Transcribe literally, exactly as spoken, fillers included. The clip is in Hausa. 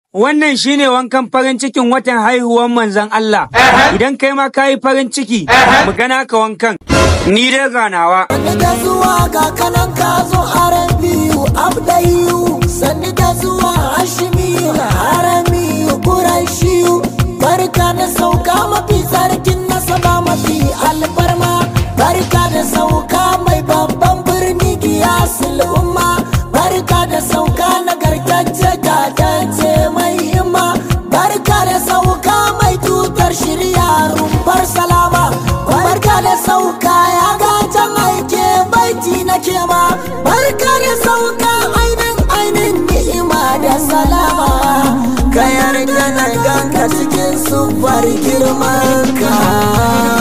Wannan shine wankan farin cikin watan haihuwar manzon Allah. Idan kai ma kayi farin ciki, mu gana ka wankan. Ni dai ganawa. Sani da zuwa ga kanan ka zo Arabiyu Abdayu, sani da zuwa Hashimiyu Haramiyu Quraishiyu, barka da sauka mafi sarkin nasaba mafi alfarma, barka da sauka mai babban birni giyasul umma, barka da sauka nagartacce tatacce mai himma, barka da sauka mai tutar shirya rumfar salama, barka da sauka ya gajen aike baiti na kema, barka da sauka ainin ainin ni'ima da salama, ka yarda na ganka cikin sufar girmanka.